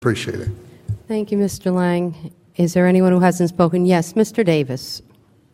Appreciate it. Thank you, Mr. Lang. Is there anyone who hasn't spoken? Yes, Mr. Davis.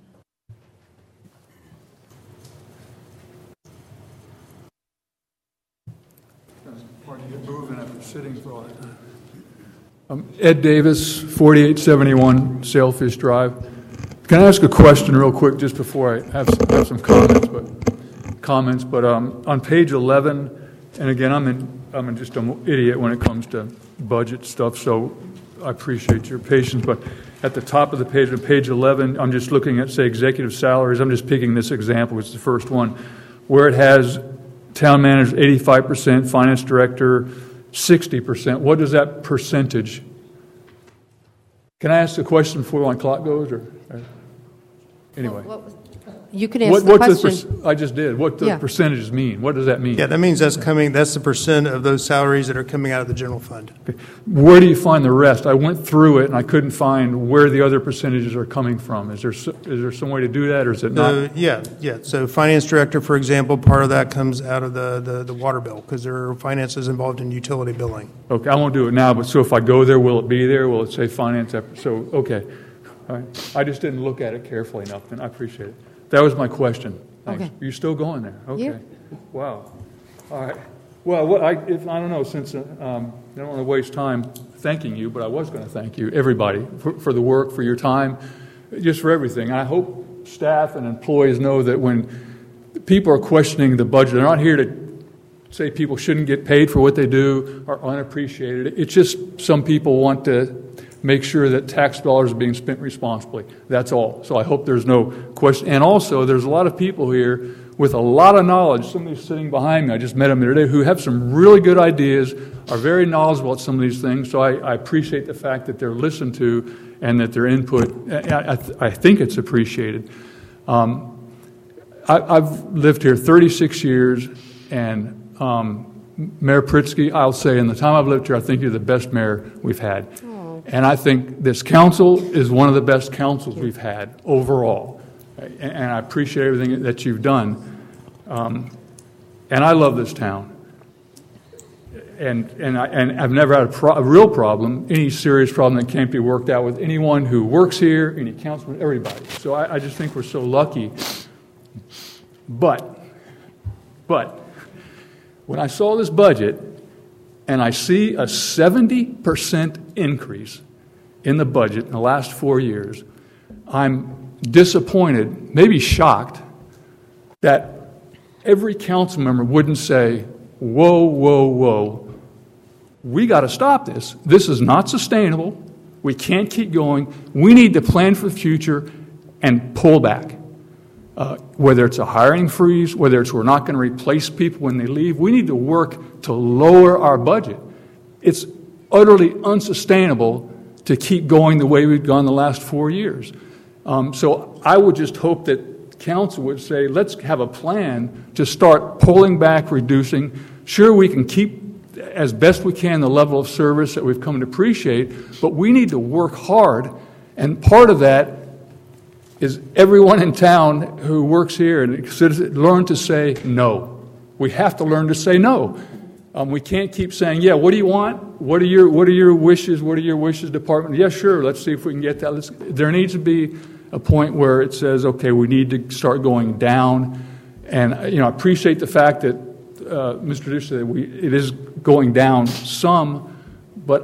Pardon me, moving after sitting for all that time. Ed Davis, 4871 Sailfish Drive. Can I ask a question real quick just before I have some comments? But on page 11, and again, I'm just an idiot when it comes to budget stuff, so I appreciate your patience. But at the top of the page, on page 11, I'm just looking at, say, executive salaries. I'm just picking this example. It's the first one, where it has town manager 85%, finance director 60%. What is that percentage? Can I ask a question before my clock goes? Or anyway. You can ask the question. I just did. What do percentages mean? What does that mean? Yeah, that means that's the percent of those salaries that are coming out of the general fund. Okay. Where do you find the rest? I went through it and I couldn't find where the other percentages are coming from. Is there some way to do that, or is it not? Yeah. So finance director, for example, part of that comes out of the water bill because there are finances involved in utility billing. Okay, I won't do it now, but so if I go there, will it be there? Will it say finance? So, okay. All right. I just didn't look at it carefully enough, and I appreciate it. That was my question. Thanks. Okay. You're still going there? Okay. Yeah. Wow. All right. Well, I don't know, since I don't want to waste time thanking you, but I was going to thank you, everybody, for the work, for your time, just for everything. And I hope staff and employees know that when people are questioning the budget, they're not here to say people shouldn't get paid for what they do or unappreciated. It's just some people want to make sure that tax dollars are being spent responsibly. That's all. So I hope there's no question. And also, there's a lot of people here with a lot of knowledge. Somebody's sitting behind me. I just met them today who have some really good ideas, are very knowledgeable about some of these things. So I appreciate the fact that they're listened to and that their input, I think it's appreciated. I've lived here 36 years, and Mayor Pritzky, I'll say, in the time I've lived here, I think you're the best mayor we've had. And I think this council is one of the best councils we've had overall. And I appreciate everything that you've done. And I love this town. And I've never had a real problem, any serious problem that can't be worked out with anyone who works here, any councilman, everybody. So I just think we're so lucky. But when I saw this budget, and I see a 70% increase in the budget in the last 4 years, I'm disappointed, maybe shocked, that every council member wouldn't say, whoa, we got to stop this. This is not sustainable. We can't keep going. We need to plan for the future and pull back. Whether it's a hiring freeze, whether it's we're not going to replace people when they leave, we need to work to lower our budget. It's utterly unsustainable to keep going the way we've gone the last 4 years. So I would just hope that council would say, let's have a plan to start pulling back, reducing. Sure, we can keep as best we can the level of service that we've come to appreciate, but we need to work hard, and part of that is everyone in town who works here and learn to say no. We have to learn to say no. We can't keep saying, yeah, what do you want? What are your wishes? What are your wishes, department? Yeah, sure, let's see if we can get that. There needs to be a point where it says, okay, we need to start going down. And I appreciate the fact that Mr. Dush said it is going down some, but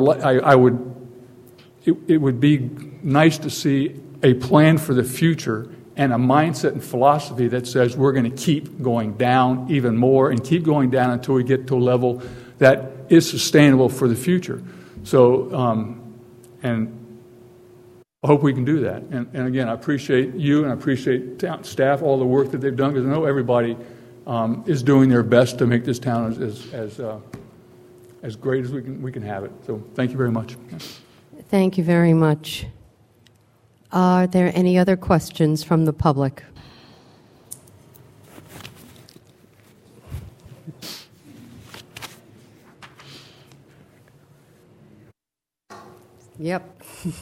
it would be nice to see a plan for the future and a mindset and philosophy that says we're going to keep going down even more and keep going down until we get to a level that is sustainable for the future. So, and I hope we can do that. And again, I appreciate you and I appreciate staff, all the work that they've done, because I know everybody is doing their best to make this town as great as we can have it. So thank you very much. Thank you very much. Are there any other questions from the public? Yep.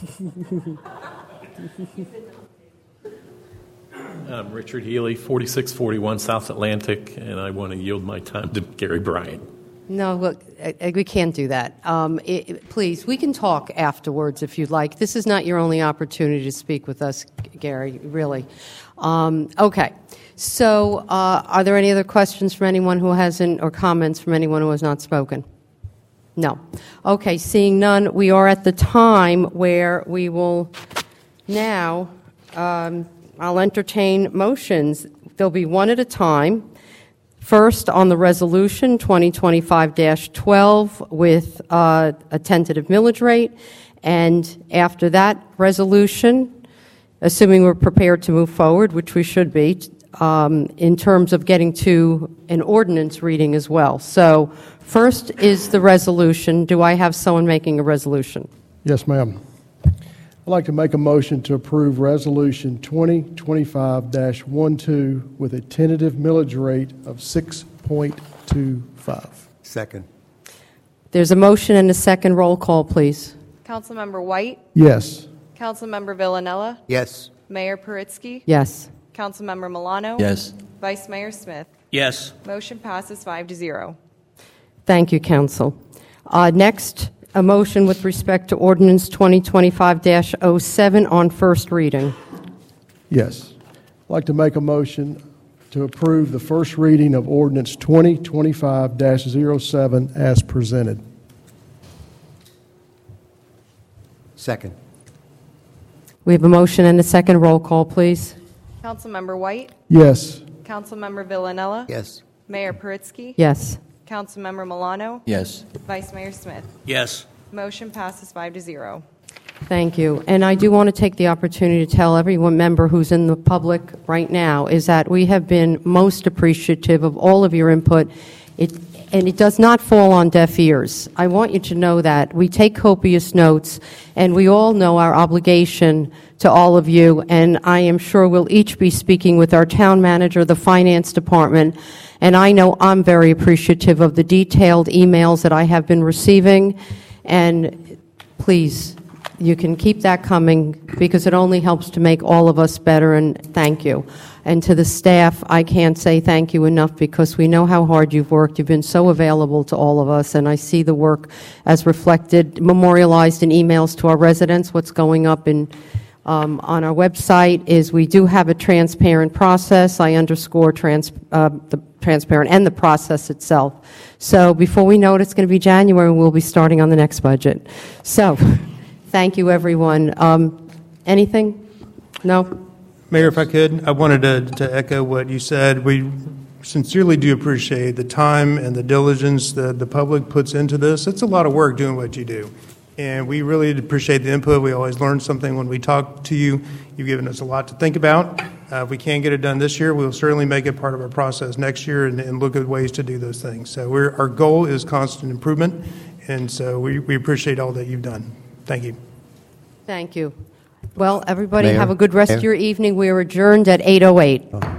I'm Richard Healy, 4641 South Atlantic, and I want to yield my time to Gary Bryant. No, look, We can't do that. Please, we can talk afterwards if you'd like. This is not your only opportunity to speak with us, Gary, really. Okay. So are there any other questions from anyone who hasn't, or comments from anyone who has not spoken? No. Okay, seeing none, we are at the time where we will now, I'll entertain motions. There'll be one at a time. First, on the resolution 2025-12 with a tentative millage rate, and after that resolution, assuming we're prepared to move forward, which we should be, in terms of getting to an ordinance reading as well. So first is the resolution. Do I have someone making a resolution? Yes, ma'am. I'd like to make a motion to approve Resolution 2025-12 with a tentative millage rate of 6.25. Second. There's a motion and a second. Roll call, please. Councilmember White, Yes. Councilmember Villanella, Yes. Mayor Paritsky, Yes. Councilmember Milano, Yes. Vice Mayor Smith. Yes. Motion passes 5-0. Thank you, Council. Next, a motion with respect to Ordinance 2025-07 on first reading. Yes. I'd like to make a motion to approve the first reading of Ordinance 2025-07 as presented. Second. We have a motion and a second. Roll call, please. Councilmember White, Yes. Councilmember Villanella, Yes. Mayor Paritsky, Yes. Councilmember Milano, Yes. Vice Mayor Smith. Yes. Motion passes 5-0. Thank you. And I do want to take the opportunity to tell everyone member who's in the public right now is that we have been most appreciative of all of your input. And it does not fall on deaf ears. I want you to know that. We take copious notes, and we all know our obligation to all of you, and I am sure we'll each be speaking with our town manager, the finance department, and I know I'm very appreciative of the detailed emails that I have been receiving, and please, you can keep that coming because it only helps to make all of us better, and thank you. And to the staff, I can't say thank you enough because we know how hard you've worked. You've been so available to all of us, and I see the work as reflected, memorialized in emails to our residents. What's going up on our website is we do have a transparent process. I underscore the transparent and the process itself. So before we know it, it's going to be January, and we'll be starting on the next budget. So thank you, everyone. Anything? No? Mayor, if I could, I wanted to echo what you said. We sincerely do appreciate the time and the diligence that the public puts into this. It's a lot of work doing what you do. And we really appreciate the input. We always learn something when we talk to you. You've given us a lot to think about. If we can't get it done this year, we'll certainly make it part of our process next year and look at ways to do those things. So our goal is constant improvement, and so we appreciate all that you've done. Thank you. Thank you. Well, everybody Mayor, have a good rest of your evening. We are adjourned at 8:08.